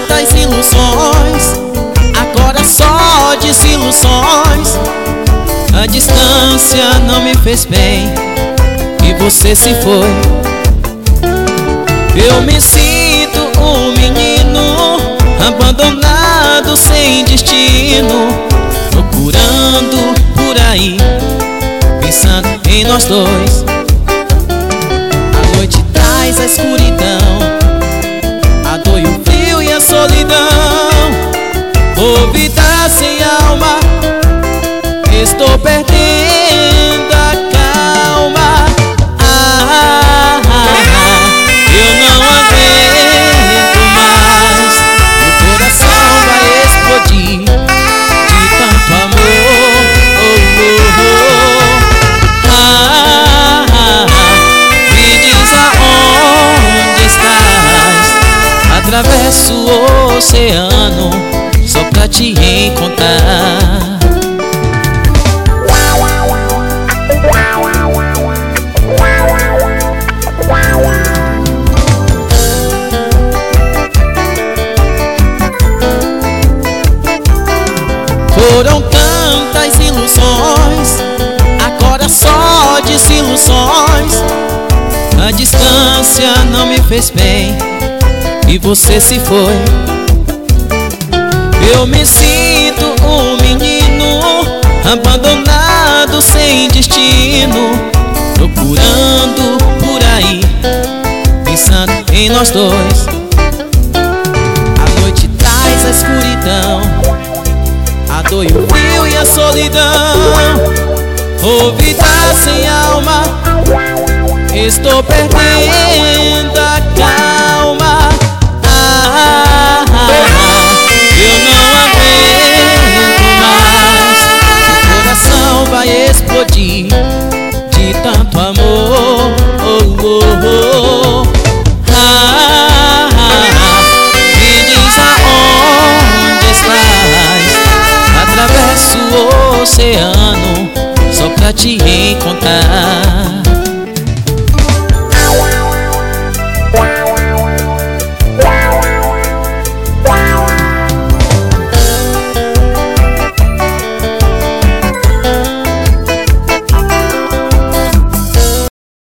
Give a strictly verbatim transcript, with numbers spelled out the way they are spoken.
tantas ilusões, agora só desilusões. A distância não me fez bem e você se foi. Eu me sinto um menino abandonado sem destino, procurando por aí, pensando em nós dois. A noite traz a escuridão, a dor e o frio e a solidão. Ô vida sem alma, estou perdendo a calma. Ah, ah, ah, eu não aguento mais, meu coração vai explodir de tanto amor. Oh, oh, oh. Ah, ah, ah, me diz aonde estás. Atravesso o oceano só pra te encontrar. Foram tantas ilusões, agora só desilusões. A distância não me fez bem e você se foi. Eu me sinto um menino abandonado sem destino, procurando por aí, pensando em nós dois. A noite traz a escuridão, a dor e o frio e a solidão. Ô vida sem alma, estou perdendo a